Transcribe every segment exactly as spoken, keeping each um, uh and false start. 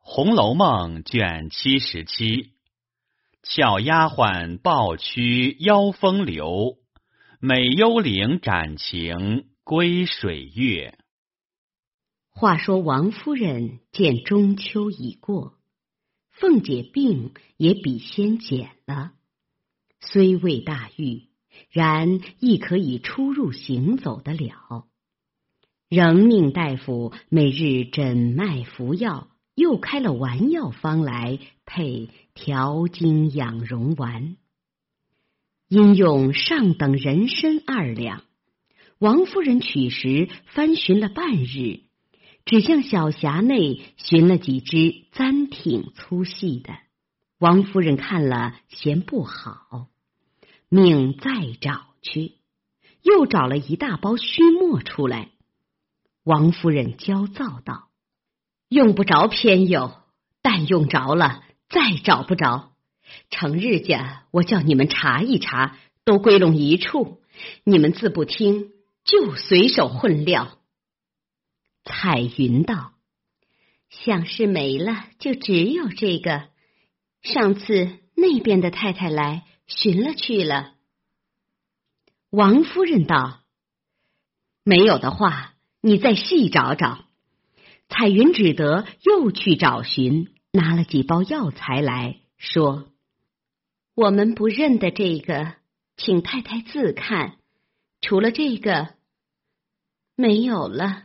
红楼梦》卷七十七，俏丫鬟抱屈邀风流，美幽灵展情归水月。 话说王夫人见中秋已过，凤姐病也比先减了，虽未大愈，然亦可以出入行走得了。仍命大夫每日诊脉服药，又开了丸药方来，配调经养荣丸。因用上等人参二两，王夫人取时翻寻了半日，只向小匣内寻了几只簪挺粗细的。王夫人看了嫌不好，命再找去，又找了一大包须末出来。王夫人焦躁道：用不着偏有，但用着了再找不着。成日家我叫你们查一查，都归拢一处，你们自不听，就随手混料。彩云道：想是没了，就只有这个。上次那边的太太来寻了去了。王夫人道：没有的话，你再细找找。彩云只得又去找寻，拿了几包药材来，说：我们不认得这个，请太太自看，除了这个没有了。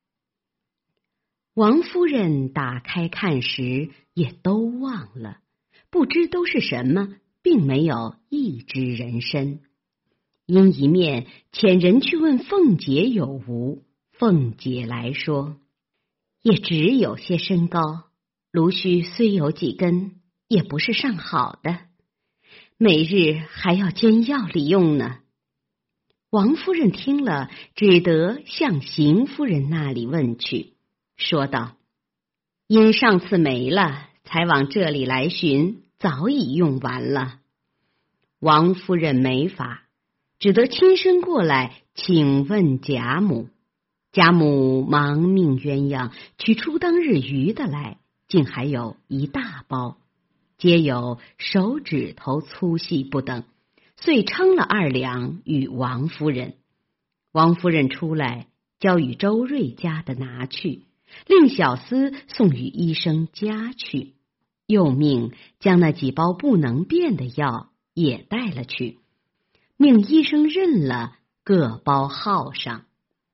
王夫人打开看时，也都忘了，不知都是什么，并没有一支人参。因一面遣人去问凤姐有无，凤姐来说：也只有些参膏，芦须虽有几根，也不是上好的，每日还要煎药里用呢。王夫人听了，只得向邢夫人那里问去，说道：因上次没了，才往这里来寻，早已用完了。王夫人没法，只得亲身过来请问贾母。贾母忙命鸳鸯取出当日余的来，竟还有一大包，皆有手指头粗细不等，遂称了二两与王夫人。王夫人出来，交与周瑞家的拿去，令小厮送与医生家去，又命将那几包不能变的药也带了去，命医生认了，各包号上。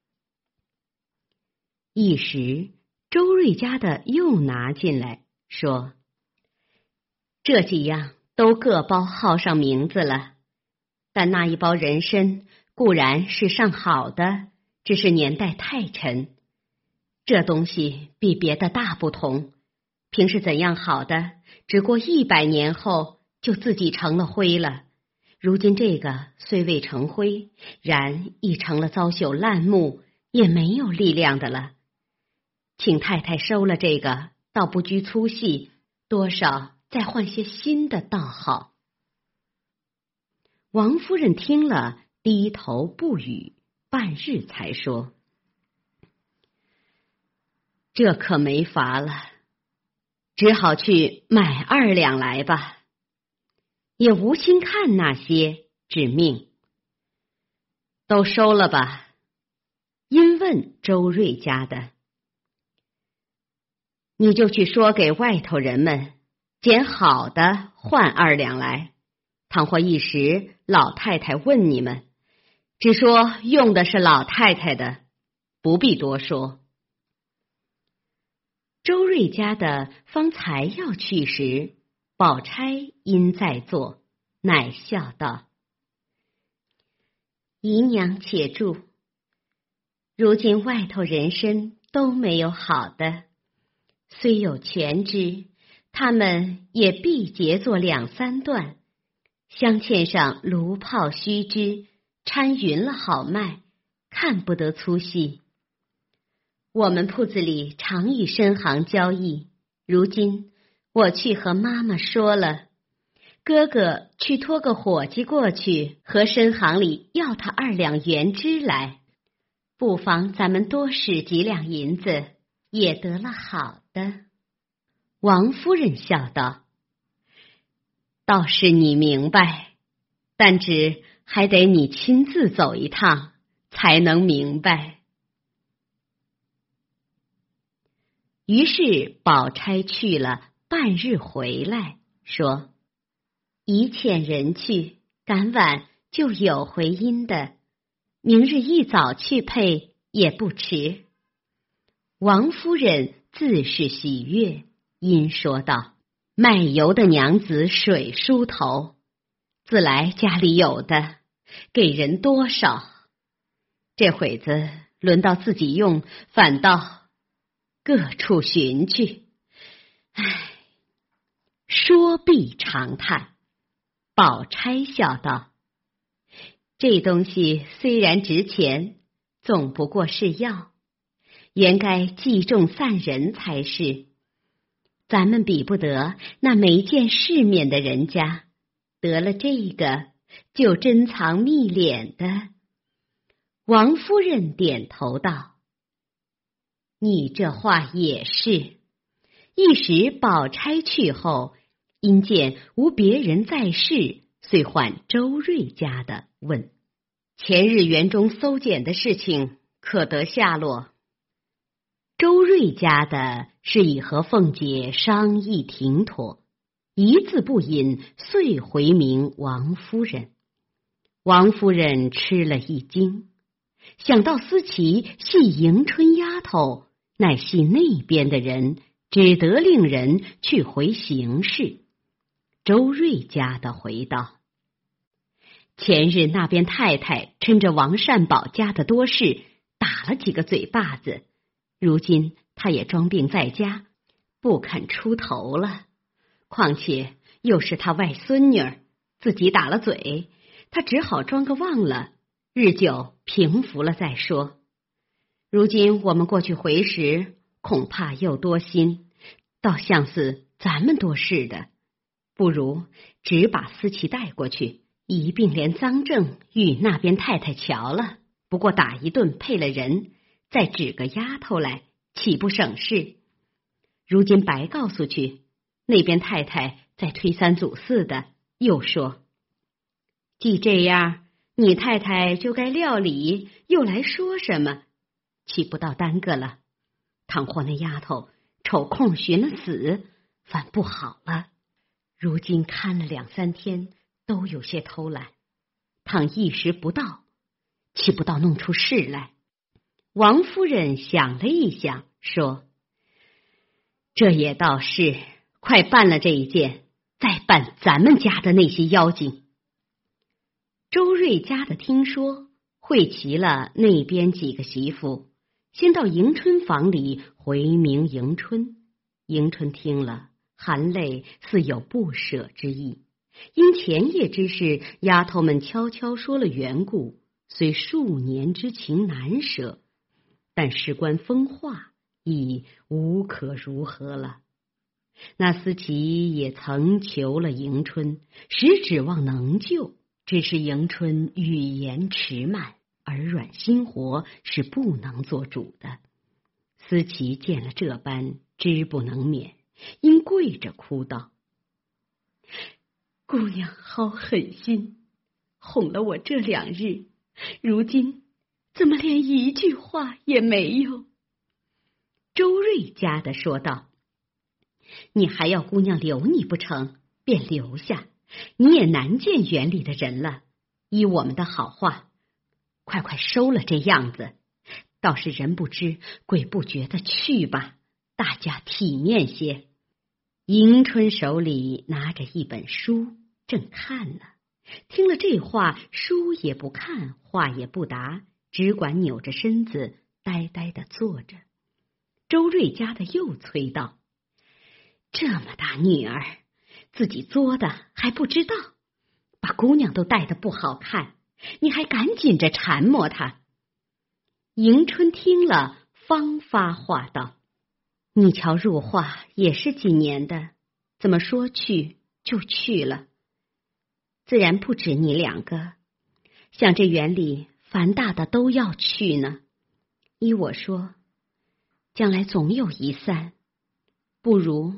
一时周瑞家的又拿进来，说：这几样都各包号上名字了，但那一包人参固然是上好的，只是年代太陈。这东西比别的大不同，平是怎样好的，只过一百年后就自己成了灰了。如今这个虽未成灰，然已成了糟朽烂木，也没有力量的了。请太太收了这个，倒不拘粗细，多少再换些新的倒好。王夫人听了，低头不语，半日才说：这可没法了，只好去买二两来吧。也无心看那些，只命都收了吧。因问周瑞家的：你就去说给外头人们，捡好的换二两来。倘或一时老太太问你们，只说用的是老太太的，不必多说。周瑞家的方才要去时，宝钗因在座，乃笑道：姨娘且住，如今外头人参都没有好的，虽有全枝，他们也必结作两三段，镶嵌上芦泡须枝，掺匀了好卖，看不得粗细。我们铺子里常与参行交易，如今我去和妈妈说了，哥哥去托个伙计过去，和参行里要他二两原枝来，不妨咱们多使几两银子，也得了好的。 王夫人笑道：“倒是你明白，但只还得你亲自走一趟，才能明白。”于是宝钗去了，半日回来，说：“一欠人去，赶晚就有回音的，明日一早去配也不迟。”王夫人自是喜悦，因说道：“卖油的娘子水梳头，自来家里有的，给人多少？这会子轮到自己用，反倒各处寻去。唉，说必长叹。”宝钗笑道：“这东西虽然值钱，总不过是药，原该计重散人才是。咱们比不得那没见世面的人家，得了这个就珍藏秘敛的。”王夫人点头道：“你这话也是。”一时宝钗去后，因见无别人在世，遂唤周瑞家的问：“前日园中搜检的事情可得下落？”周瑞家的是已和凤姐商议停妥，一字不引，遂回明王夫人。王夫人吃了一惊，想到思琪系迎春丫头，乃系那边的人，只得令人去回行事。周瑞家的回道：“前日那边太太趁着王善保家的多事，打了几个嘴巴子，如今他也装病在家，不肯出头了。况且又是他外孙女儿，自己打了嘴，他只好装个忘了，日久平服了再说。如今我们过去回时，恐怕又多心，倒像是咱们多事的，不如只把思琪带过去，一并连赃证与那边太太瞧了，不过打一顿配了人，再指个丫头来，岂不省事？如今白告诉去，那边太太再推三阻四的，又说既这样，你太太就该料理，又来说什么？岂不到耽搁了？倘或那丫头抽空寻了死，反不好了。如今看了两三天，都有些偷懒，倘一时不到，岂不到弄出事来？”王夫人想了一想，说：“这也倒是，快办了这一件，再办咱们家的那些妖精。”周瑞家的听说，会齐了那边几个媳妇，先到迎春房里回明迎春。迎春听了，含泪似有不舍之意，因前夜之事，丫头们悄悄说了缘故，虽数年之情难舍，但事关风化，已无可如何了。那思琪也曾求了迎春，实指望能救，只是迎春语言迟慢，耳软心活，是不能做主的。思琪见了这般，知不能免，因跪着哭道：“姑娘好狠心，哄了我这两日，如今怎么连一句话也没有？”周瑞家的说道：“你还要姑娘留你不成？便留下，你也难见园里的人了。依我们的好话，快快收了这样子，倒是人不知鬼不觉的去吧，大家体面些。”迎春手里拿着一本书，正看呢，听了这话，书也不看，话也不答，只管扭着身子呆呆的坐着。周瑞家的又催道：“这么大女儿，自己作的还不知道，把姑娘都带得不好看，你还赶紧着缠磨她。”迎春听了，方发话道：“你瞧入画也是几年的，怎么说去就去了？自然不止你两个，像这园里凡大的都要去呢。依我说，将来总有一散，不如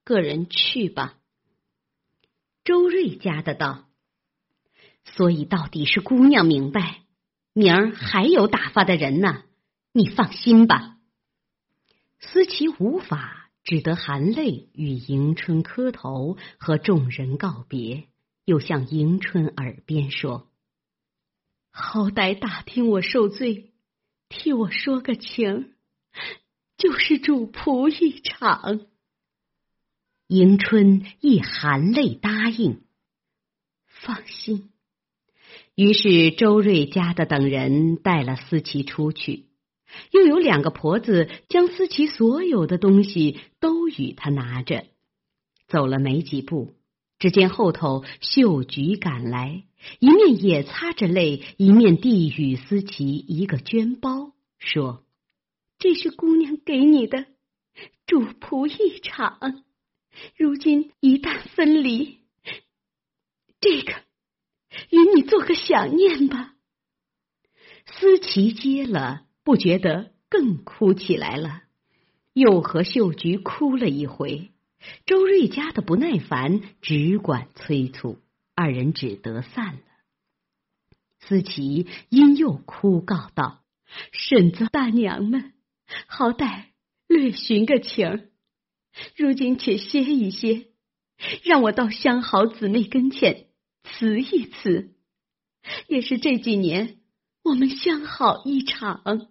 个人去吧。周瑞家的道：所以到底是姑娘明白，明儿还有打发的人呢，你放心吧。思琪无法，只得含泪与迎春磕头，和众人告别，又向迎春耳边说：好歹打听我受罪，替我说个情，就是主仆一场。迎春亦含泪答应，放心。于是周瑞家的等人带了思琪出去，又有两个婆子将思琪所有的东西都与他拿着。走了没几步，只见后头秀菊赶来，一面也擦着泪，一面递与思琪一个绢包，说：这是姑娘给你的，主仆一场，如今一旦分离，这个与你做个想念吧。思琪接了，不觉得更哭起来了，又和秀菊哭了一回。周瑞家的不耐烦，只管催促，二人只得散了。思琪因又哭告道：婶子大娘们，好歹略寻个情儿，如今且歇一歇，让我到相好姊妹跟前辞一辞，也是这几年我们相好一场。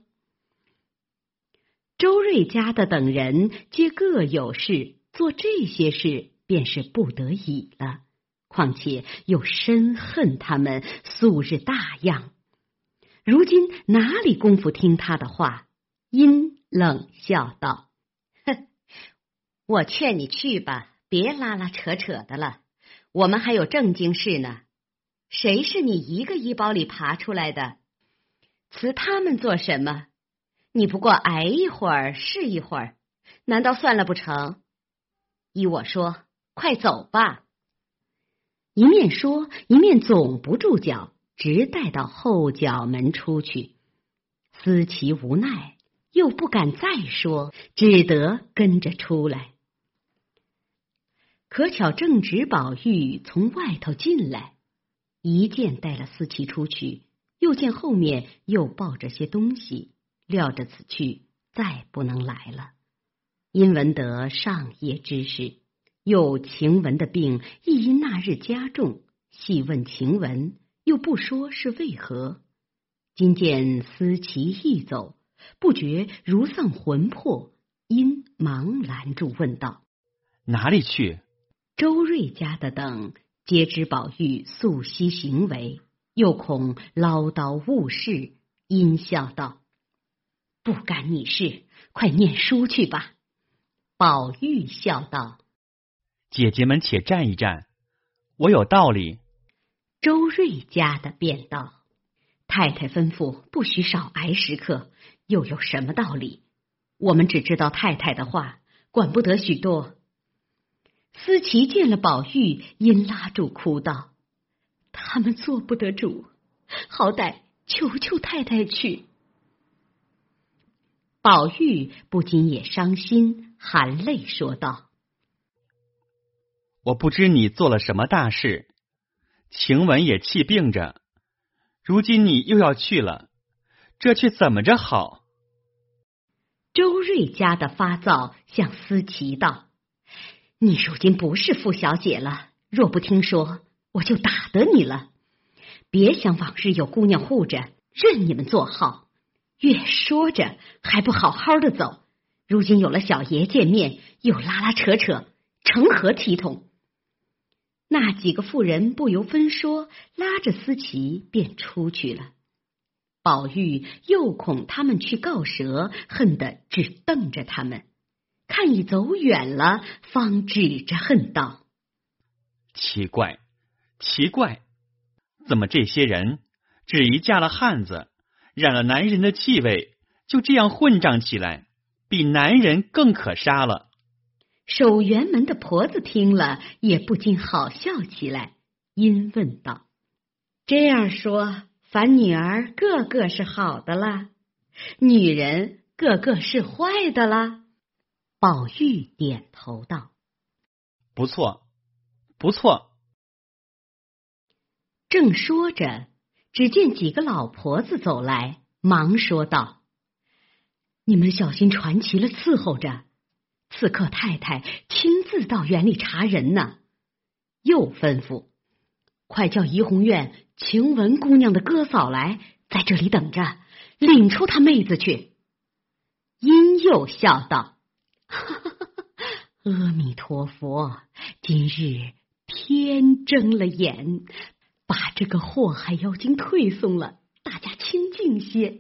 周瑞家的等人皆各有事，做这些事便是不得已了，况且又深恨他们素日大样，如今哪里功夫听他的话？因冷笑道：哼，我劝你去吧，别拉拉扯扯的了，我们还有正经事呢。谁是你一个衣包里爬出来的？辞他们做什么？你不过挨一会儿是一会儿，难道算了不成？依我说，快走吧。一面说，一面总不住脚，直带到后角门出去。思琪无奈，又不敢再说，只得跟着出来。可巧正值宝玉从外头进来，一见带了思琪出去，又见后面又抱着些东西，料着此去再不能来了。因闻得上夜之事，又晴雯的病亦因那日加重，细问晴雯，又不说是为何。今见思琪一走，不觉如丧魂魄，因忙拦住问道： 哪里去？ 周瑞家的等皆知宝玉素习行为，又恐唠叨误事，因笑道：不干你事，快念书去吧。宝玉笑道： 姐姐们且站一站，我有道理。 周瑞家的便道：太太吩咐不许少挨食客，又有什么道理？我们只知道太太的话，管不得许多。思琪见了宝玉，因拉住哭道：他们做不得主，好歹求求太太去。宝玉不禁也伤心，含泪说道： 我不知你做了什么大事，晴雯也气病着，如今你又要去了，这却怎么着好？ 周瑞家的发躁，向思琪道：你如今不是傅小姐了，若不听说，我就打得你了。别想往日有姑娘护着，任你们做好。越说着，还不好好的走，如今有了小爷见面，又拉拉扯扯，成何体统？那几个妇人不由分说，拉着思琪便出去了。宝玉又恐他们去告舌，恨得只瞪着他们，看已走远了，方指着恨道： 奇怪，奇怪，怎么这些人只一嫁了汉子，染了男人的气味，就这样混账起来，比男人更可杀了。 守园门的婆子听了，也不禁好笑起来，因问道：这样说，凡女儿个个是好的啦，女人个个是坏的啦？宝玉点头道： 不错，不错。 正说着，只见几个老婆子走来，忙说道：“你们小心传齐了伺候着，刺客太太亲自到园里查人呢。”又吩咐：“快叫怡红院晴雯姑娘的哥嫂来，在这里等着，领出她妹子去。”殷又笑道：“阿弥陀佛，今日天睁了眼，把这个祸害妖精退送了，大家清静些。”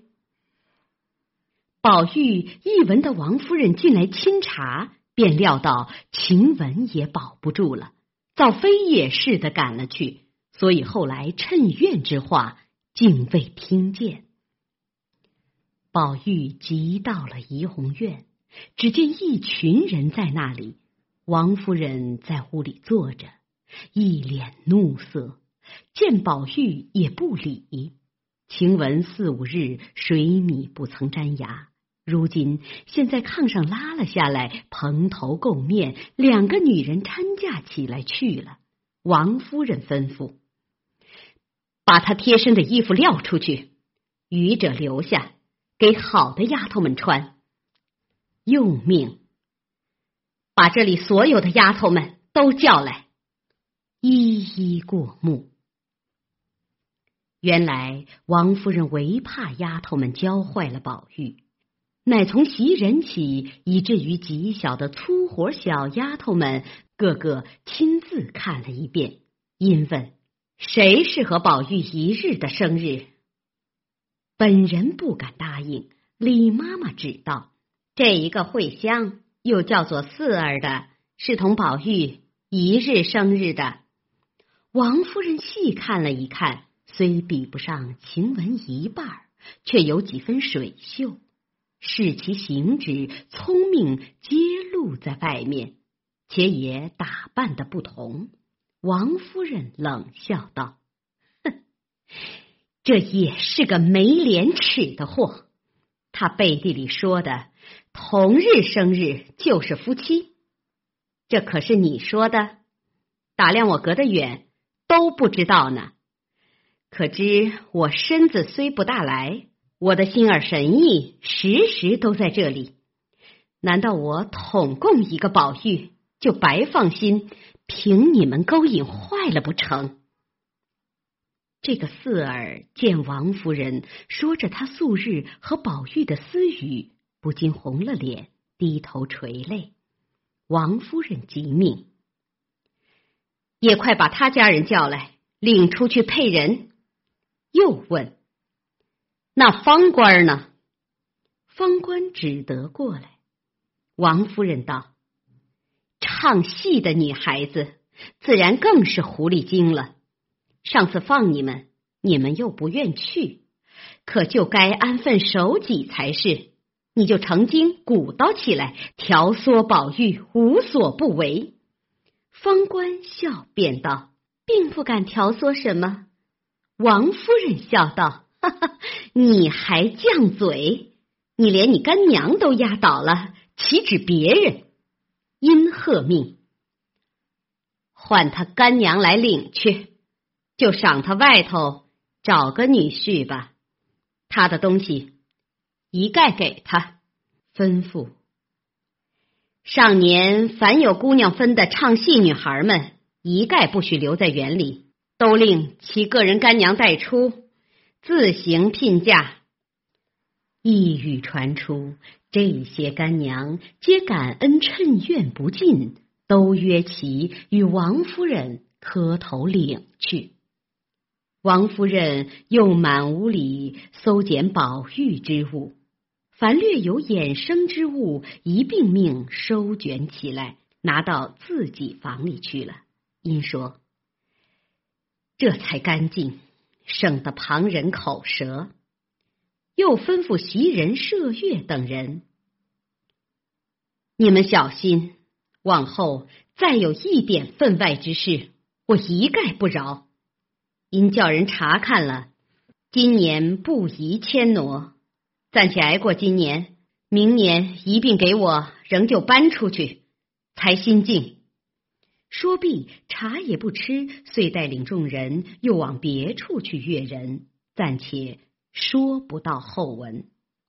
宝玉一闻到王夫人进来亲查，便料到晴雯也保不住了，早飞也似的赶了去，所以后来趁怨之话竟未听见。宝玉急到了怡红院，只见一群人在那里，王夫人在屋里坐着，一脸怒色，见宝玉也不理。晴雯四五日水米不曾沾牙，如今现在炕上拉了下来，蓬头垢面，两个女人搀架起来去了。王夫人吩咐：“把她贴身的衣服撂出去，余者留下，给好的丫头们穿。”又命：“把这里所有的丫头们都叫来。”一一过目。原来王夫人唯怕丫头们教坏了宝玉，乃从袭人起，以至于极小的粗活小丫头们，个个亲自看了一遍，因问：“谁是和宝玉一日的生日？”本人不敢答应，李妈妈指道：“这一个慧香，又叫做四儿的，是同宝玉一日生日的。”王夫人细看了一看，虽比不上晴雯一半，却有几分水秀，视其行止聪明揭露在外面，且也打扮的不同。王夫人冷笑道：“哼，这也是个没廉耻的货。他背地里说的同日生日就是夫妻，这可是你说的？打量我隔得远，都不知道呢。可知我身子虽不大来，我的心儿神意时时都在这里。难道我统共一个宝玉，就白放心，凭你们勾引坏了不成？”这个四儿见王夫人说着她素日和宝玉的私语，不禁红了脸，低头垂泪。王夫人急命：“也快把他家人叫来，领出去配人。”又问：“那方官呢？”方官只得过来。王夫人道：“唱戏的女孩子，自然更是狐狸精了。上次放你们，你们又不愿去，可就该安分守己才是。你就成精鼓捣起来，挑唆宝玉无所不为。”方官笑便道：“并不敢挑唆什么。”王夫人笑道：“哈哈，你还犟嘴？你连你干娘都压倒了，岂止别人？”因喝命：“唤他干娘来领去，就赏他外头找个女婿吧。他的东西一概给他。”吩咐：“上年凡有姑娘分的唱戏女孩们，一概不许留在园里，都令其个人干娘带出，自行聘嫁。”一语传出，这些干娘皆感恩趁怨不尽，都约其与王夫人磕头领去。王夫人又满屋里搜检宝玉之物，凡略有衍生之物，一并命收卷起来，拿到自己房里去了。因说：“这才干净，省得旁人口舌。”又吩咐袭人、麝月等人：“你们小心，往后再有一点分外之事，我一概不饶。因叫人查看了，今年不宜迁挪，暂且挨过今年，明年一并给我仍旧搬出去，才心静。 说毕，茶也不吃，遂带领众人又往别处去阅人，暂且说不到后文。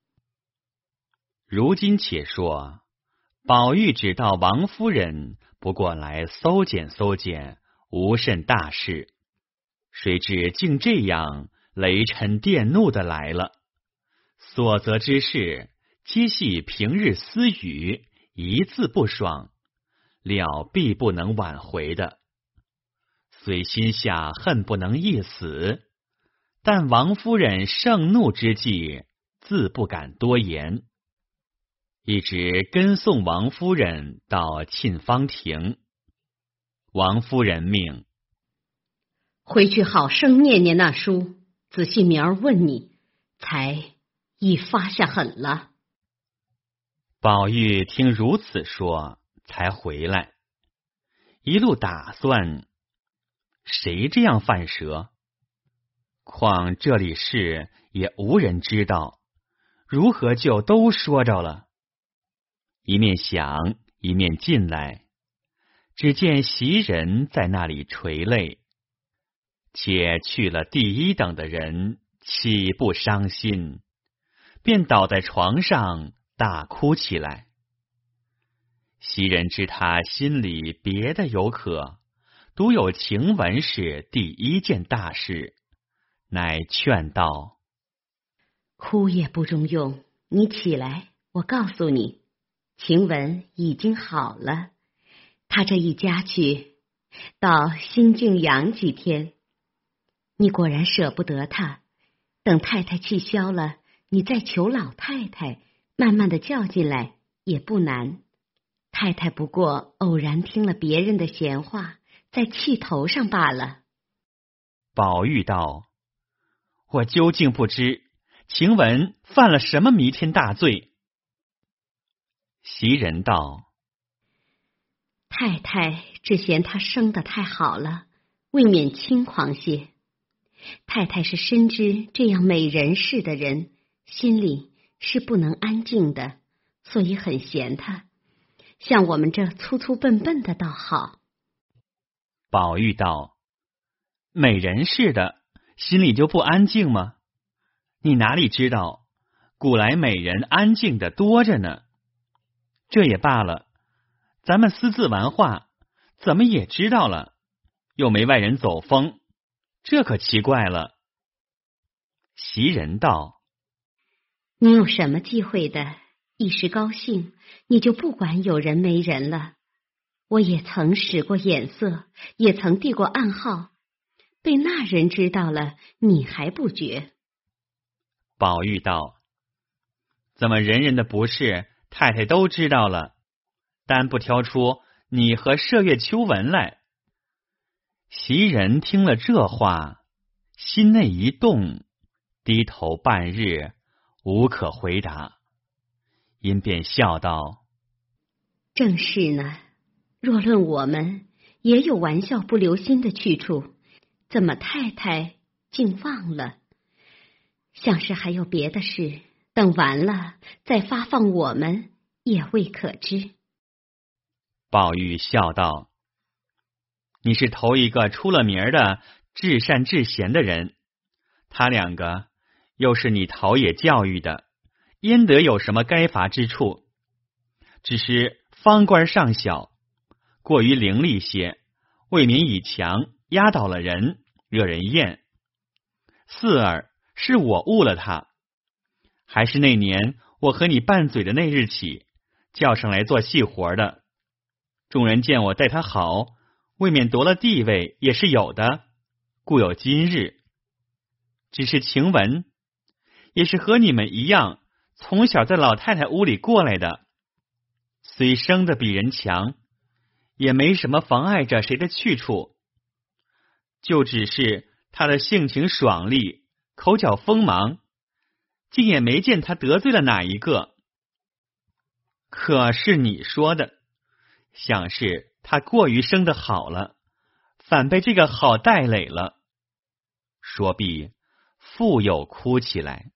如今且说，宝玉只道王夫人不过来搜检搜检，无甚大事，谁知竟这样雷嗔电怒的来了，所责之事皆系平日私语，一字不爽，了必不能挽回的。虽心下恨不能一死，但王夫人盛怒之际，自不敢多言，一直跟送王夫人到沁芳亭。王夫人命回去好生念念那书，仔细明儿问你，才已发下狠了。 宝玉听如此说，才回来，一路打算，谁这样犯舌？况这里事也无人知道，如何就都说着了？一面想，一面进来，只见袭人在那里垂泪，且去了第一等的人，岂不伤心？便倒在床上大哭起来。袭人知他心里别的有可，独有晴雯是第一件大事，乃劝道： 哭也不中用，你起来，我告诉你，晴雯已经好了，她这一家去，到新静养几天。你果然舍不得她，等太太气消了，你再求老太太，慢慢的叫进来也不难。太太不过偶然听了别人的闲话，在气头上罢了。 宝玉道：我究竟不知晴雯犯了什么弥天大罪。袭人道： 太太只嫌她生得太好了，未免轻狂些。太太是深知这样美人似的人，心里是不能安静的，所以很嫌她。像我们这粗粗笨笨的倒好。 宝玉道：美人似的，心里就不安静吗？你哪里知道，古来美人安静的多着呢。这也罢了，咱们私自玩话，怎么也知道了，又没外人走风，这可奇怪了。袭人道： 你有什么忌讳的？一时高兴，你就不管有人没人了。我也曾使过眼色，也曾递过暗号，被那人知道了，你还不觉？ 宝玉道：怎么人人的不是太太都知道了，单不挑出你和麝月秋纹来？袭人听了这话，心内一动，低头半日，无可回答。因便笑道： 正是呢，若论我们，也有玩笑不留心的去处，怎么太太竟忘了？像是还有别的事，等完了再发放我们，也未可知。 宝玉笑道：你是头一个出了名的至善至贤的人，他两个又是你陶冶教育的，焉得有什么该罚之处？只是方官尚小，过于伶俐些，未免以强压倒了人，惹人厌。四儿是我误了他，还是那年我和你拌嘴的那日起，叫上来做细活的。众人见我待他好，未免夺了地位也是有的，故有今日。只是晴雯也是和你们一样，从小在老太太屋里过来的，虽生的比人强，也没什么妨碍着谁的去处，就只是他的性情爽利，口角锋芒，竟也没见他得罪了哪一个。可是你说的，想是他过于生得好了，反被这个好带累了。说毕，复又哭起来。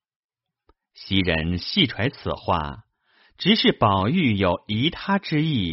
袭人细揣此话，只是宝玉有疑他之意，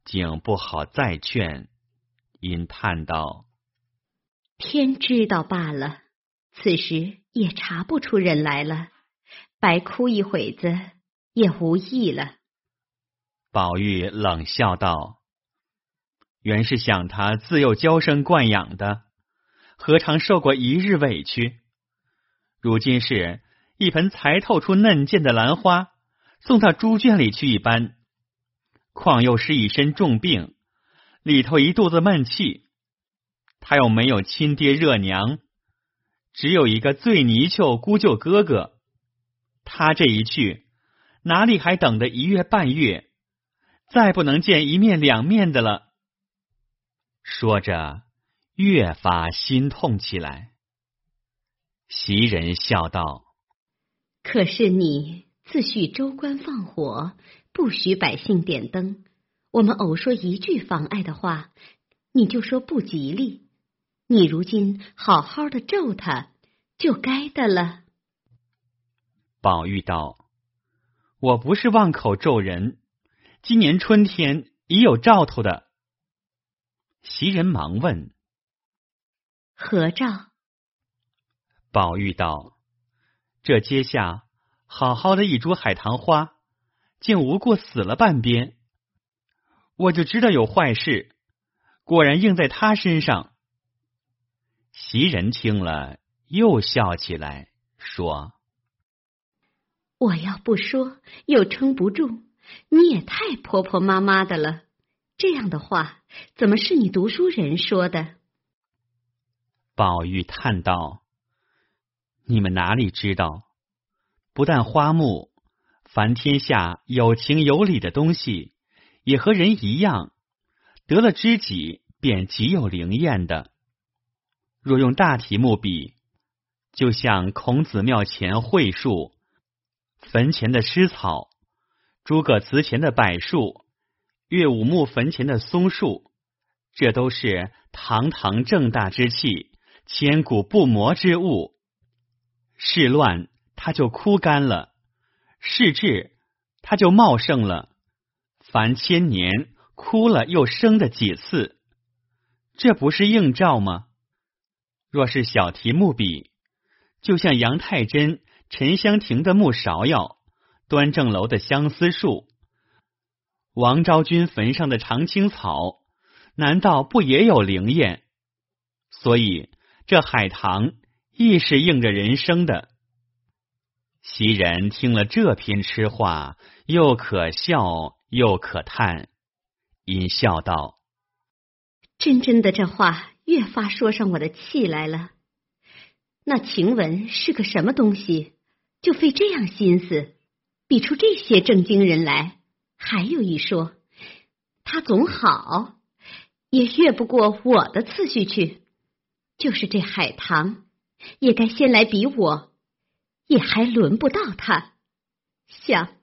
竟不好再劝，因叹道： 天知道罢了，此时也查不出人来了，白哭一会子也无益了。 宝玉冷笑道：原是想他自幼娇生惯养的，何尝受过一日委屈？如今是一盆才透出嫩剑的兰花，送到猪圈里去一般，况又是一身重病，里头一肚子闷气，他又没有亲爹热娘，只有一个最泥鳅姑舅哥哥，他这一去，哪里还等得一月半月，再不能见一面两面的了。说着，越发心痛起来。袭人笑道： 可是你自诩州官放火，不许百姓点灯，我们偶说一句妨碍的话，你就说不吉利。你如今好好的咒他，就该的了。 宝玉道：我不是妄口咒人，今年春天已有兆头的。袭人忙问： 何兆？ 宝玉道：这阶下好好的一株海棠花，竟无故死了半边，我就知道有坏事，果然应在他身上。袭人听了，又笑起来，说： 我要不说，又撑不住，你也太婆婆妈妈的了。这样的话，怎么是你读书人说的？ 宝玉叹道：你们哪里知道，不但花木，凡天下有情有理的东西，也和人一样，得了知己便极有灵验的。若用大题目比，就像孔子庙前桧树，坟前的湿草，诸葛祠前的柏树，岳武穆坟前的松树，这都是堂堂正大之气，千古不磨之物。事乱它就枯干了，事治它就茂盛了，凡千年枯了又生的几次，这不是映照吗？若是小题目比，就像杨太真沉香亭的木芍药，端正楼的相思树，王昭君坟上的常青草，难道不也有灵验？所以这海棠亦是应着人生的。袭人听了这篇痴话，又可笑又可叹，因笑道： 真真的这话越发说上我的气来了。那晴雯是个什么东西，就费这样心思，比出这些正经人来。还有一说，他总好，也越不过我的次序去。就是这海棠，也该先来比我，也还轮不到他。想，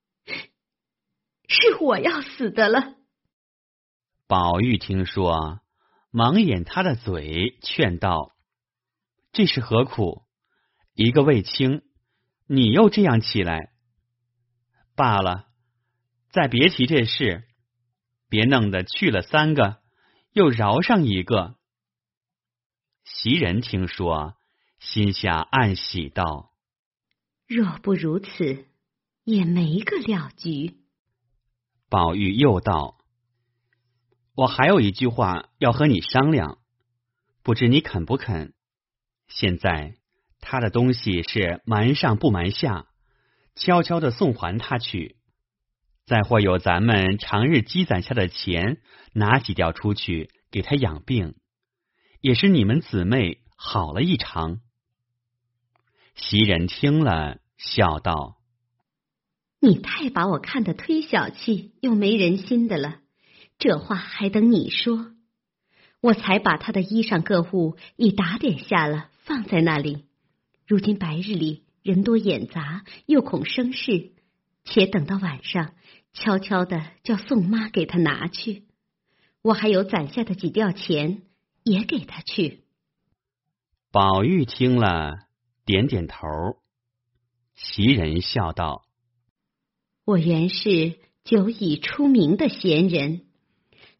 是我要死的了。 宝玉听说，忙掩他的嘴，劝道：这是何苦？一个未清，你又这样起来。罢了，再别提这事，别弄得去了三个，又饶上一个。袭人听说，心下暗喜道： 若不如此，也没个了局。 宝玉又道：我还有一句话要和你商量，不知你肯不肯？现在他的东西是瞒上不瞒下，悄悄的送还他去，再或有咱们常日积攒下的钱，拿几吊出去给他养病，也是你们姊妹好了一场。袭人听了，笑道： 你太把我看得忒小气又没人心的了，这话还等你说。我才把他的衣裳各物已打点下了，放在那里。如今白日里人多眼杂，又恐生事，且等到晚上，悄悄的叫宋妈给他拿去。我还有攒下的几吊钱，也给他去。 宝玉听了，点点头。袭人笑道： 我原是久已出名的闲人，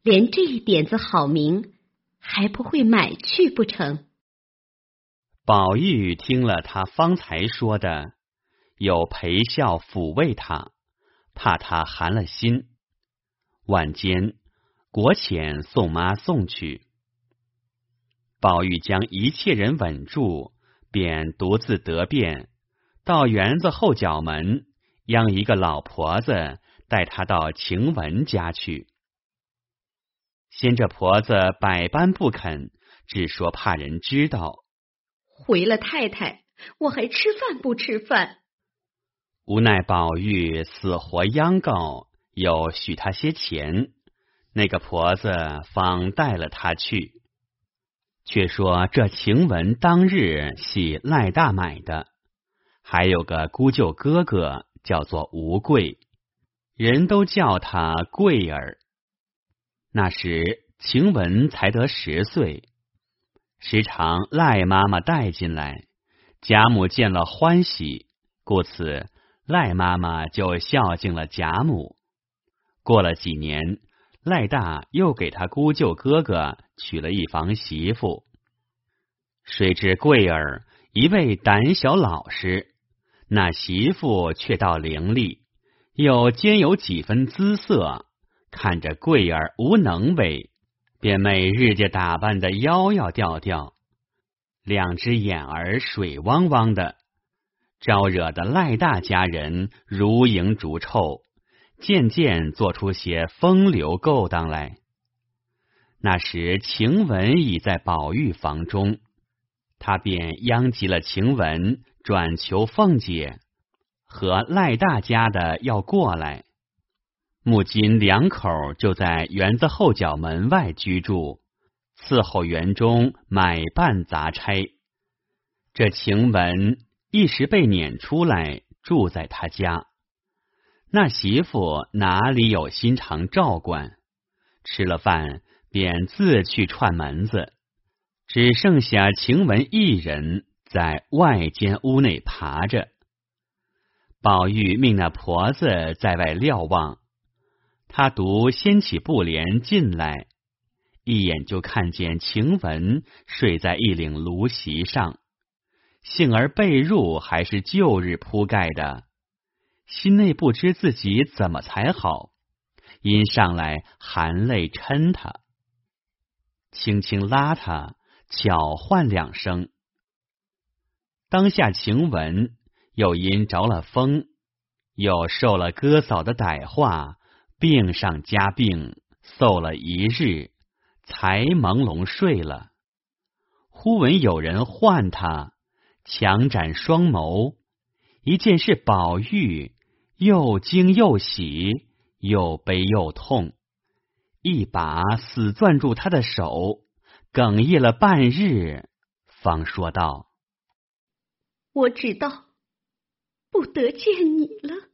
连这点子好名还不会买去不成？ 宝玉听了他方才说的，又陪笑抚慰他，怕他寒了心。晚间，果遣宋妈送去。宝玉将一切人稳住，便独自得便，到园子后角门，央一个老婆子带他到晴雯家去。先这婆子百般不肯，只说怕人知道。 回了太太，我还吃饭不吃饭？ 无奈宝玉死活央告，又许他些钱，那个婆子方带了他去。却说这晴雯当日系赖大买的，还有个姑舅哥哥叫做吴贵，人都叫他贵儿。那时晴雯才得十岁，时常赖妈妈带进来，贾母见了欢喜，故此赖妈妈就孝敬了贾母。过了几年，赖大又给他姑舅哥哥娶了一房媳妇。谁知贵儿一味胆小老实，那媳妇却倒伶俐，又兼有几分姿色，看着贵儿无能为，便每日家打扮的妖妖调调，两只眼儿水汪汪的，招惹的赖大家人如蝇逐臭，渐渐做出些风流勾当来。那时晴雯已在宝玉房中，他便央及了晴雯，转求凤姐和赖大家的要过来。目今两口就在园子后角门外居住，伺候园中买办杂差。这晴雯一时被撵出来，住在他家。那媳妇哪里有心肠照管，吃了饭便自去串门子，只剩下晴雯一人在外间屋内爬着。宝玉命那婆子在外瞭望，他独掀起布帘进来，一眼就看见晴雯睡在一领芦席上，幸而被褥还是旧日铺盖的，心内不知自己怎么才好，因上来含泪嗔他，轻轻拉他，巧唤两声。当下晴雯又因着了风，又受了哥嫂的歹话，病上加病，嗽了一日，才朦胧睡了。忽闻有人唤他，强展双眸，一见是宝玉，又惊又喜，又悲又痛，一把死攥住他的手，哽咽了半日，方说道： 我知道不得见你了。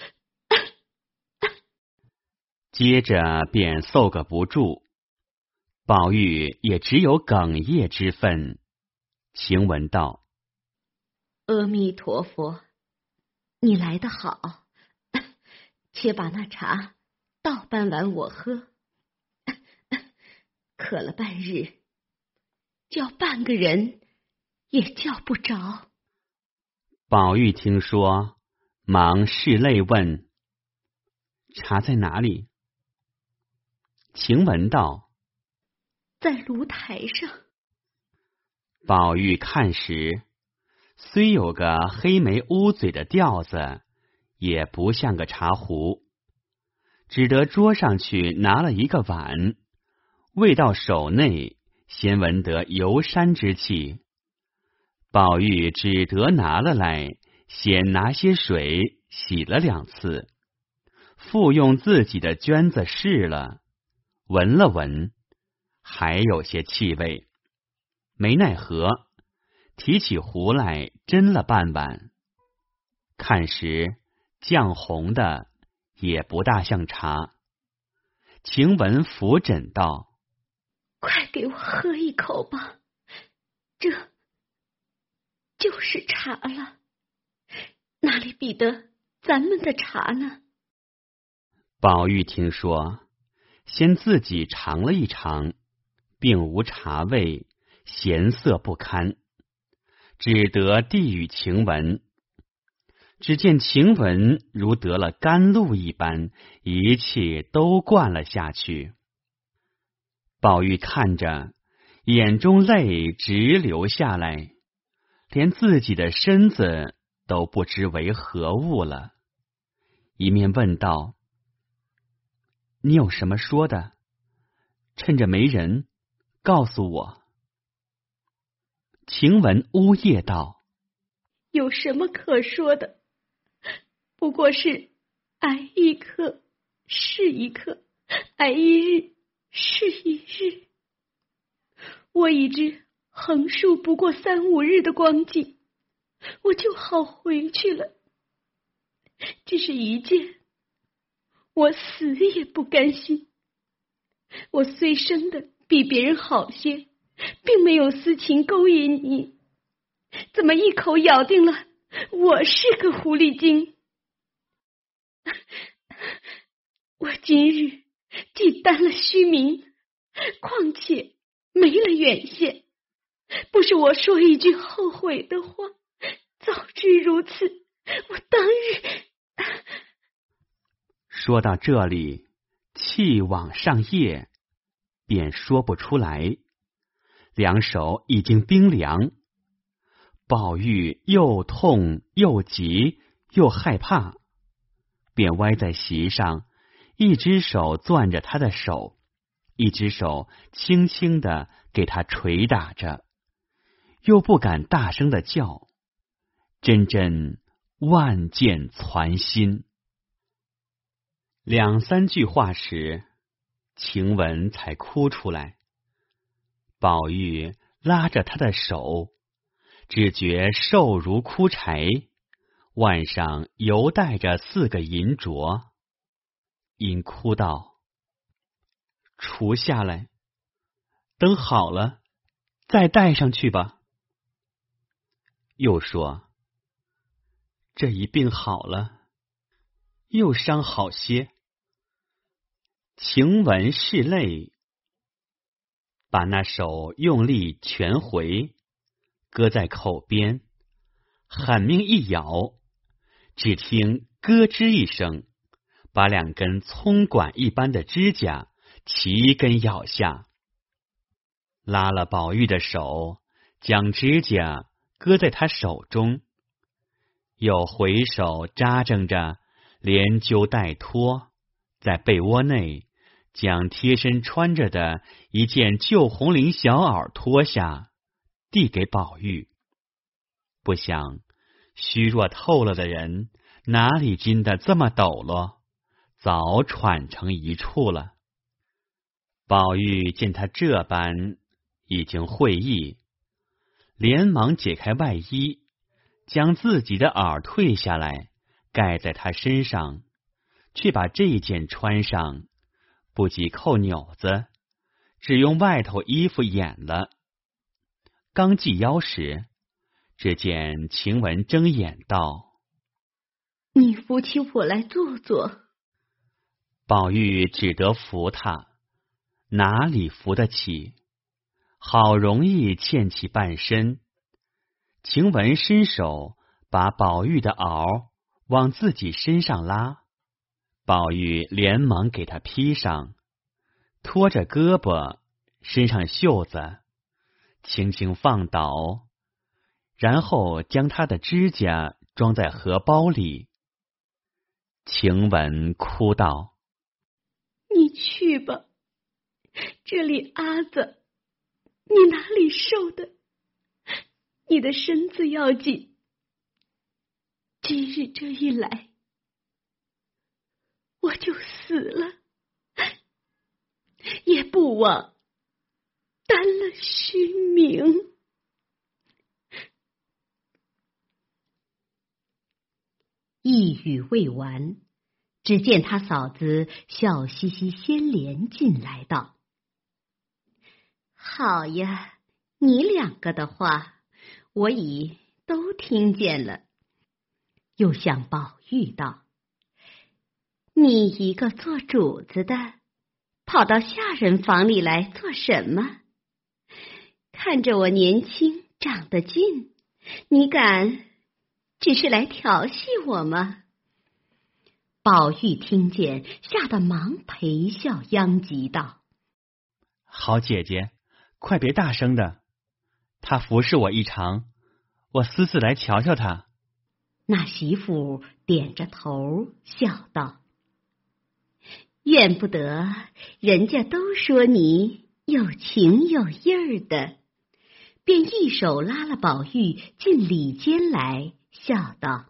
接着便嗽个不住，宝玉也只有哽咽之分。晴雯道： 阿弥陀佛，你来得好，且把那茶倒半碗我喝。渴了半日，叫半个人也叫不着。 宝玉听说，忙拭泪问：茶在哪里？晴雯道： 在炉台上。 宝玉看时，虽有个黑眉乌嘴的调子，也不像个茶壶，只得桌上去拿了一个碗，未到手内，先闻得游山之气。宝玉只得拿了来，先拿些水洗了两次，复用自己的绢子试了，闻了闻，还有些气味，没奈何，提起壶来斟了半碗。看时绛红的，也不大像茶。晴雯扶枕道： 快给我喝一口吧，这就是茶了，哪里比得咱们的茶呢？ 宝玉听说， 先自己尝了一尝，并无茶味，咸涩不堪，只得递与晴雯。只见晴雯如得了甘露一般，一切都灌了下去。宝玉看着，眼中泪直流下来，连自己的身子都不知为何物了，一面问道：“你有什么说的？趁着没人，告诉我。”晴雯呜咽道：“ 有什么可说的？不过是挨一刻是一刻，挨一日是一日。我已知横竖不过三五日的光景，我就好回去了。只是一件，我死也不甘心。我虽生的比别人好些，并没有私情勾引你，怎么一口咬定了我是个狐狸精？我今日既担了虚名，况且没了远线，不是我说一句后悔的话，早知如此，我当日…… 说到这里，气往上咽，便说不出来，两手已经冰凉。宝玉又痛又急又害怕，便歪在席上，一只手攥着他的手，一只手轻轻的给他捶打着，又不敢大声的叫，真真万箭攒心。两三句话时，晴雯才哭出来。宝玉拉着他的手，只觉瘦如枯柴，腕上犹带着四个银镯，因哭道：“除下来，等好了再戴上去吧。”又说：“这一病好了，又伤好些。”晴雯拭泪，把那手用力全回，搁在口边，狠命一咬，只听咯吱一声，把两根葱管一般的指甲齐根咬下，拉了宝玉的手，将指甲搁在他手中，又回手扎正着，连揪带拖，在被窝内将贴身穿着的一件旧红绫小袄脱下，递给宝玉。不想虚弱透了的人，哪里经得这么抖落，早喘成一处了。宝玉见他这般，已经会意，连忙解开外衣，将自己的袄退下来，盖在他身上，却把这件穿上，不及扣钮子，只用外头衣服掩了。刚系腰时，只见晴雯睁眼道：“ 你扶起我来坐坐。” 宝玉只得扶他，哪里扶得起？好容易欠起半身。晴雯伸手把宝玉的袄往自己身上拉，宝玉连忙给他披上，拖着胳膊，身上袖子，轻轻放倒，然后将他的指甲装在荷包里。晴雯哭道：“ 你去吧，这里阿子，你哪里受的？你的身子要紧，今日这一来，我就死了，也不枉担了虚名。”一语未完，只见他嫂子笑嘻嘻先莲进来道：“好呀，你两个的话，我已都听见了。”又向宝玉道：“你一个做主子的， 跑到下人房里来做什么？看着我年轻长得俊，你敢只是来调戏我吗？”宝玉听见，吓得忙陪笑央及道：“ 好姐姐，快别大声的，他服侍我一场，我私自来瞧瞧他。” 那媳妇点着头笑道：“怨不得，人家都说你有情有义儿的。”便一手拉了宝玉进里间来，笑道：“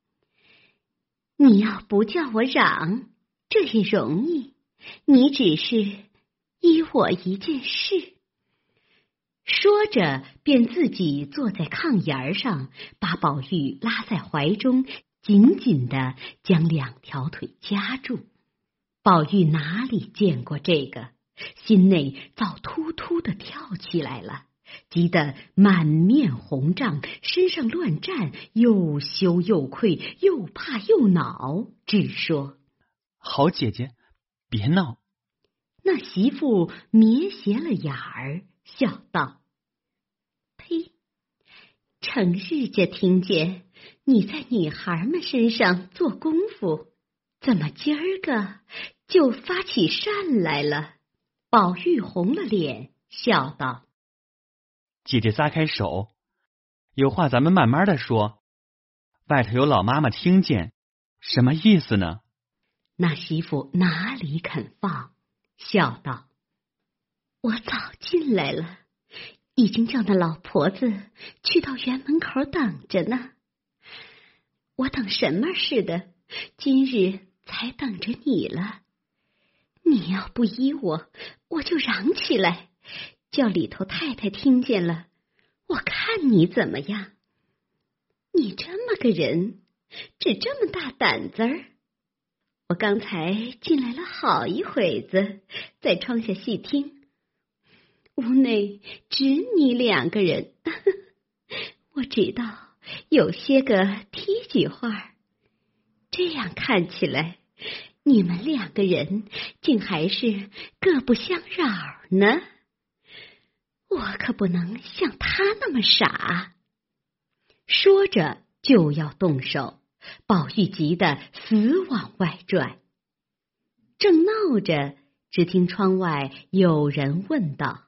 你要不叫我嚷，这也容易，你只是依我一件事。”说着，便自己坐在炕沿上，把宝玉拉在怀中，紧紧的将两条腿夹住。宝玉哪里见过这个，心内早突突的跳起来了，急得满面红胀，身上乱颤，又羞又愧，又怕又恼，只说：“ 好姐姐，别闹。” 那媳妇瞥斜了眼儿，笑道：“呸！成日家听见你在女孩们身上做功夫，怎么今儿个就发起善来了？”宝玉红了脸，笑道：“ 姐姐撒开手，有话咱们慢慢的说，外头有老妈妈听见，什么意思呢？” 那媳妇哪里肯放，笑道：“我早进来了，已经叫那老婆子去到园门口等着呢。我等什么似的，今日才等着你了。你要不依我，我就嚷起来，叫里头太太听见了，我看你怎么样？你这么个人，只这么大胆子儿！我刚才进来了好一会子，在窗下细听，屋内只你两个人，我知道有些个梯举话，这样看起来，你们两个人竟还是各不相扰呢。我可不能像他那么傻。”说着就要动手，宝玉急得死往外拽。正闹着，只听窗外有人问道：“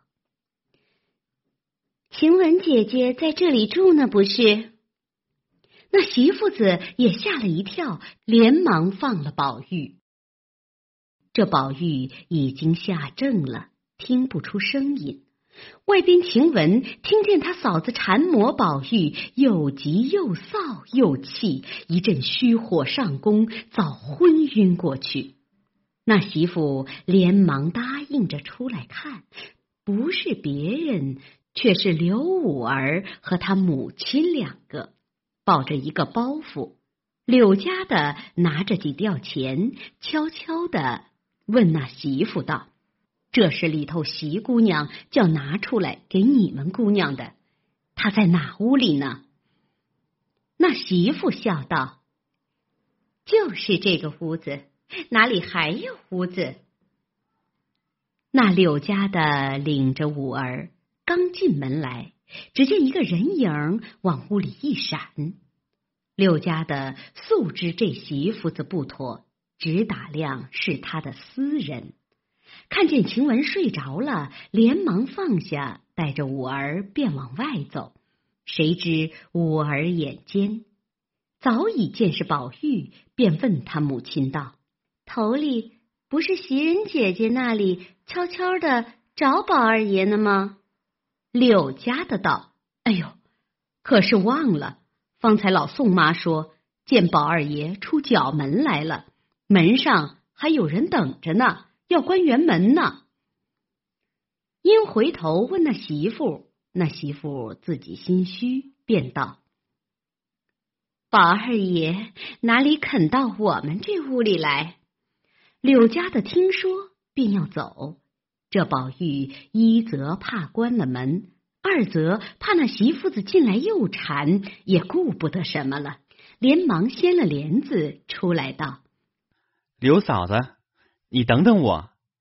晴雯姐姐在这里住呢，不是？”那媳妇子也吓了一跳，连忙放了宝玉。这宝玉已经下正了，听不出声音。外边晴雯听见他嫂子缠磨宝玉，又急又臊又气，一阵虚火上攻，早昏晕过去。那媳妇连忙答应着出来看，不是别人，却是刘五儿和他母亲两个，抱着一个包袱。柳家的拿着几吊钱，悄悄地问那媳妇道：“这是里头席姑娘叫拿出来给你们姑娘的，她在哪屋里呢？”那媳妇笑道：“就是这个屋子，哪里还有屋子？”那柳家的领着五儿刚进门来，只见一个人影往屋里一闪。柳家的素知这媳妇子不妥，只打量是他的私人。看见晴雯睡着了，连忙放下，带着五儿便往外走。谁知五儿眼尖，早已见是宝玉，便问他母亲道：“头里不是袭人姐姐那里悄悄的找宝二爷呢吗？”柳家的道：“哎呦，可是忘了，方才老宋妈说见宝二爷出角门来了，门上还有人等着呢，要关园门呢。”因回头问那媳妇，那媳妇自己心虚，便道：“宝二爷哪里肯到我们这屋里来？”柳家的听说，便要走。这宝玉一则怕关了门，二则怕那媳妇子进来又缠，也顾不得什么了，连忙掀了帘子出来道：“ 刘嫂子，你等等我，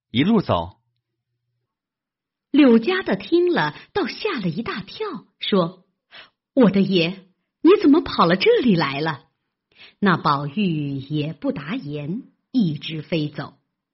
一路走。 柳家的听了，倒吓了一大跳，说：“我的爷，你怎么跑了这里来了？”那宝玉也不答言，一直飞走。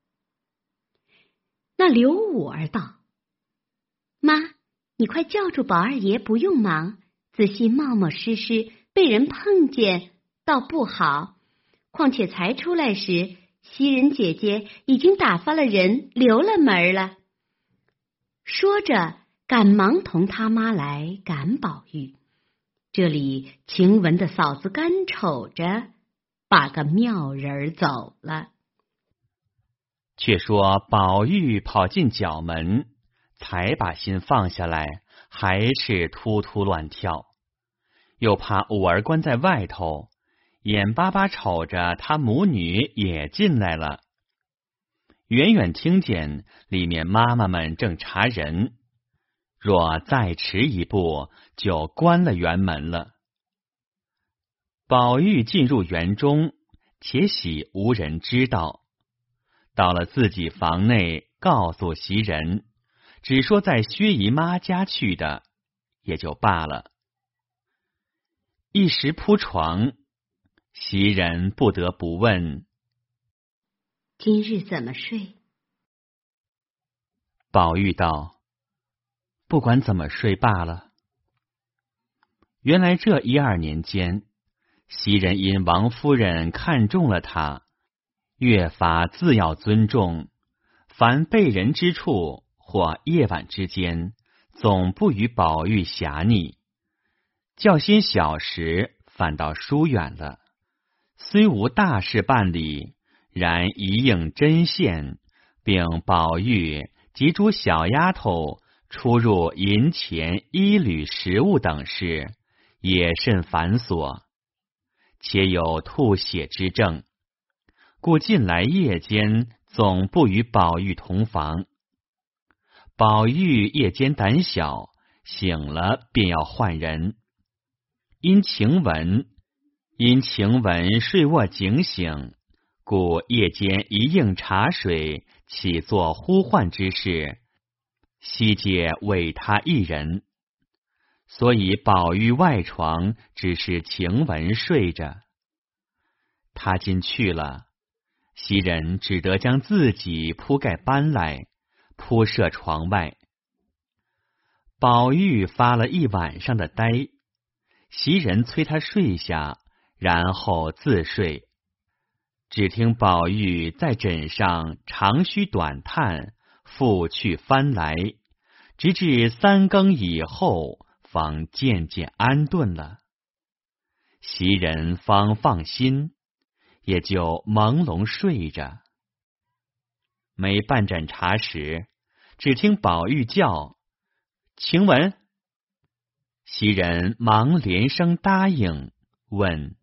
那刘五儿道：“妈，你快叫住宝二爷，不用忙，仔细冒冒失失，被人碰见倒不好。况且才出来时，袭人姐姐已经打发了人留了门了。”说着，赶忙同他妈来赶宝玉。这里晴雯的嫂子干瞅着，把个妙人走了。 却说宝玉跑进角门，才把心放下来，还是突突乱跳，又怕五儿关在外头，眼巴巴瞅着他母女也进来了。远远听见里面妈妈们正查人，若再迟一步，就关了园门了。宝玉进入园中，且喜无人知道，到了自己房内，告诉袭人，只说在薛姨妈家去的，也就罢了。一时铺床，袭人不得不问：“ 今日怎么睡？” 宝玉道：“不管怎么睡罢了。”原来这一二年间，袭人因王夫人看中了他，越发自要尊重，凡被人之处或夜晚之间，总不与宝玉狭逆。较心小时反倒疏远了，虽无大事办理，然一应针线，并宝玉及诸小丫头出入银钱、衣履、食物等事，也甚繁琐，且有吐血之症，故近来夜间总不与宝玉同房。宝玉夜间胆小，醒了便要唤人。因晴雯因晴雯睡卧警醒，故夜间一应茶水，起作呼唤之事，悉皆委他一人。所以宝玉外床只是晴雯睡着。他今去了，袭人只得将自己铺盖搬来，铺设床外。宝玉发了一晚上的呆，袭人催他睡下，然后自睡。只听宝玉在枕上长吁短叹，复去翻来，直至三更以后，方渐渐安顿了。袭人方放心，也就朦胧睡着。没半盏茶时，只听宝玉叫：“晴雯！”袭人忙连声答应，问：“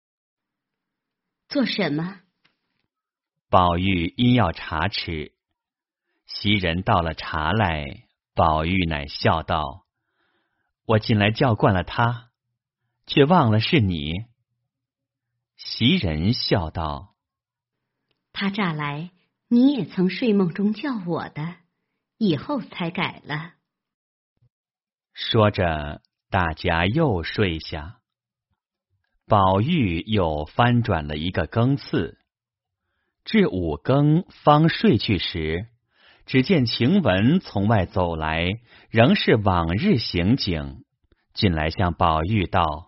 做什么？” 宝玉因要茶吃。袭人倒了茶来，宝玉乃笑道：“我近来叫惯了他，却忘了是你。”袭人笑道：“ 他乍来，你也曾睡梦中叫我的，以后才改了。” 说着，大家又睡下。宝玉又翻转了一个更次，至五更方睡去时，只见晴雯从外走来，仍是往日行景，进来向宝玉道：“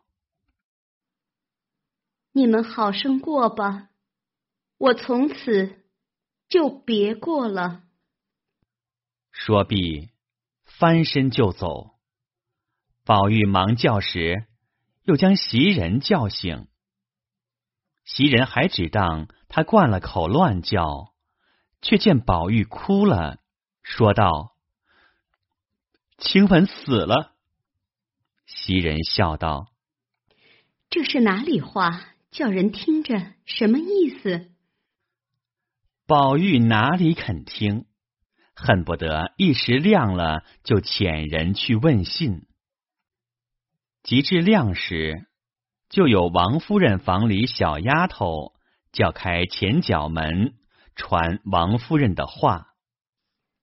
你们好生过吧，我从此就别过了。” 说毕，翻身就走。宝玉忙叫时，又将袭人叫醒。袭人还只当他灌了口乱叫，却见宝玉哭了，说道：“晴雯死了。”袭人笑道：“ 这是哪里话？叫人听着什么意思？” 宝玉哪里肯听，恨不得一时亮了，就遣人去问信。及至亮时，就有王夫人房里小丫头叫开前角门，传王夫人的话。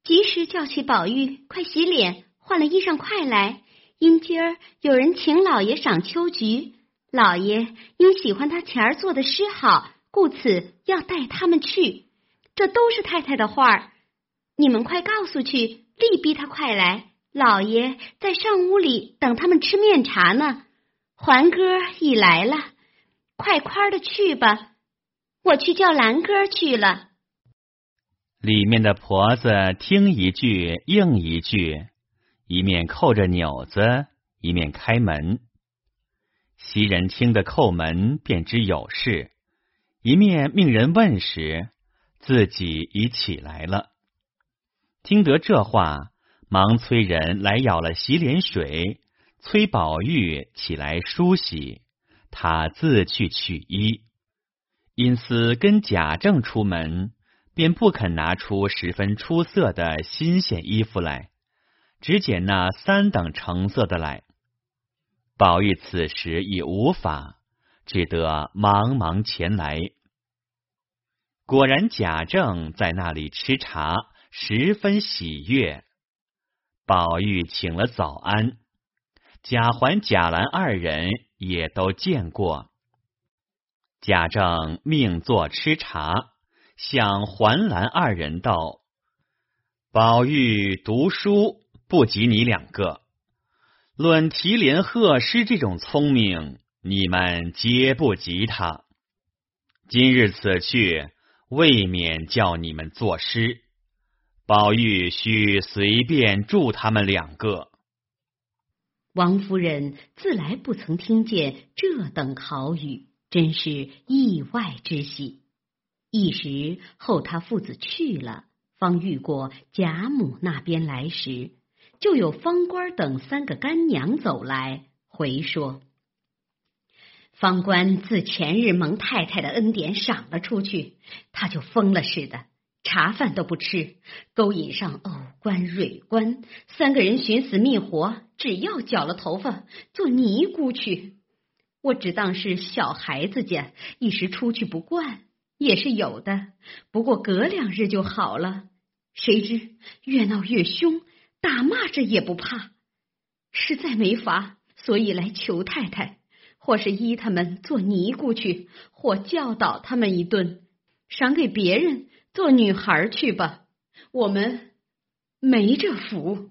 及时叫起宝玉，快洗脸，换了衣裳，快来！因今儿有人请老爷赏秋菊，老爷因喜欢他前儿做的诗好，故此要带他们去。这都是太太的话儿，你们快告诉去，力逼他快来。老爷在上屋里等他们吃面茶呢。环哥已来了，快快的去吧，我去叫兰哥去了。 里面的婆子听一句应一句，一面扣着钮子，一面开门。袭人听得叩门，便知有事，一面命人问时，自己已起来了。听得这话，忙催人来舀了洗脸水，催宝玉起来梳洗，他自去取衣。因思跟贾政出门，便不肯拿出十分出色的新鲜衣服来，只拣那三等成色的来。宝玉此时已无法，只得忙忙前来。果然贾政在那里吃茶，十分喜悦。宝玉请了早安，贾环、贾兰二人也都见过。贾政命坐吃茶，向环兰二人道：宝玉读书不及你两个，论提联贺诗这种聪明，你们皆不及他。今日此去，未免叫你们作诗，宝玉须随便助他们两个。 王夫人自来不曾听见这等好语，真是意外之喜。一时后他父子去了，方遇过贾母那边来时，就有方官等三个干娘走来，回说方官自前日蒙太太的恩典赏了出去，他就疯了似的，茶饭都不吃，勾引上藕官、蕊官，三个人寻死觅活，只要绞了头发做尼姑去。我只当是小孩子家，一时出去不惯，也是有的，不过隔两日就好了。谁知越闹越凶，打骂着也不怕，实在没法，所以来求太太，或是依他们做尼姑去，或教导他们一顿，赏给别人做女孩去吧，我们没这福。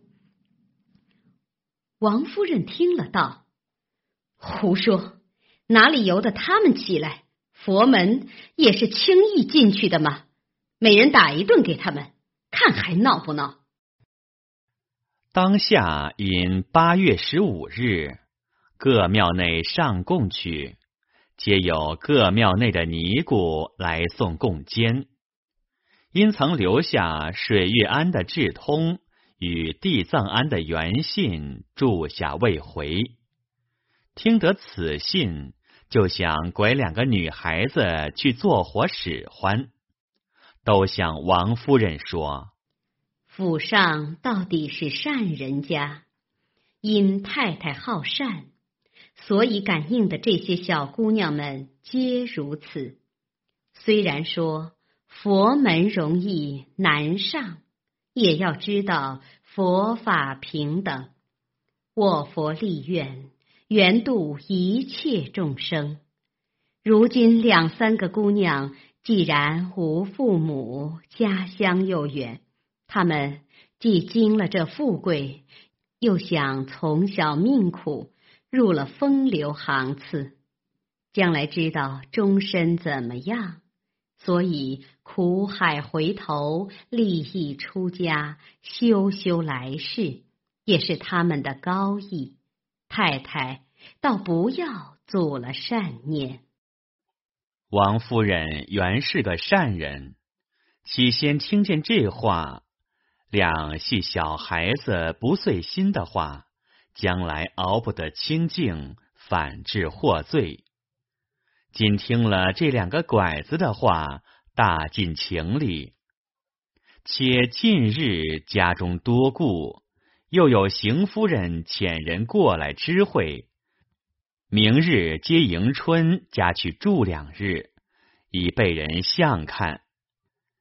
王夫人听了道：胡说，哪里由得他们起来？佛门也是轻易进去的吗？每人打一顿给他们，看还闹不闹？ 当下因八月十五日，各庙内上供去，皆有各庙内的尼姑来送供笺。因曾留下水月庵的智通与地藏庵的元信住下未回，听得此信，就想拐两个女孩子去做活使唤，都向王夫人说： 府上到底是善人家，因太太好善，所以感应的这些小姑娘们皆如此。虽然说佛门容易难上，也要知道佛法平等，我佛立愿，缘度一切众生。如今两三个姑娘既然无父母，家乡又远，她们既经了这富贵，又想从小命苦，入了风流行次，将来知道终身怎么样，所以苦海回头，立意出家，修修来世，也是他们的高义。太太倒不要做了善念。 王夫人原是个善人，起先听见这话，两系小孩子不遂心的话，将来熬不得清净，反致获罪。今听了这两个拐子的话，大尽情理。且近日家中多顾，又有邢夫人遣人过来知会，明日接迎春家去住两日，以备人相看。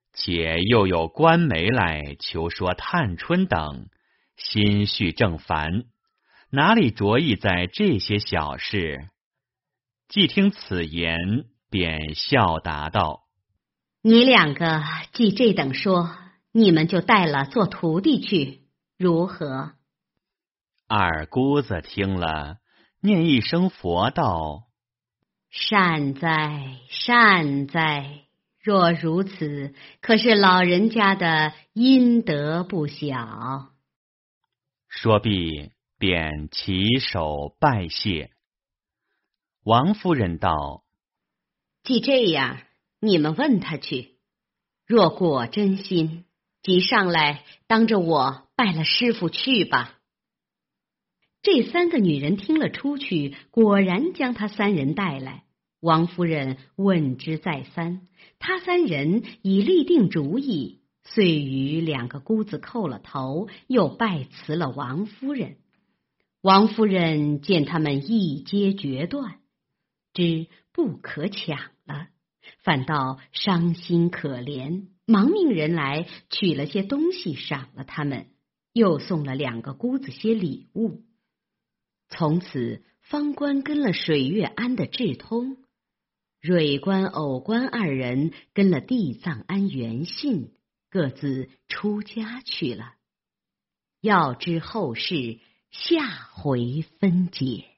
且又有官媒来求说探春等，心绪正烦，哪里着意在这些小事？既听此言，便笑答道： 你两个既这等说，你们就带了做徒弟去，如何？ 二姑子听了，念一声佛道： 善哉善哉，若如此，可是老人家的阴德不小。 说毕，便起手拜谢。王夫人道： 既这样，你们问他去，若果真心，即上来当着我拜了师傅去吧。这三个女人听了出去，果然将他三人带来。王夫人问之再三，他三人已立定主意，遂与两个姑子叩了头，又拜辞了王夫人。王夫人见他们一皆决断，知不可抢了，反倒伤心可怜，忙命人来取了些东西赏了他们，又送了两个姑子些礼物。从此方官跟了水月庵的智通，蕊官、藕官二人跟了地藏庵元信，各自出家去了。要知后事，下回分解。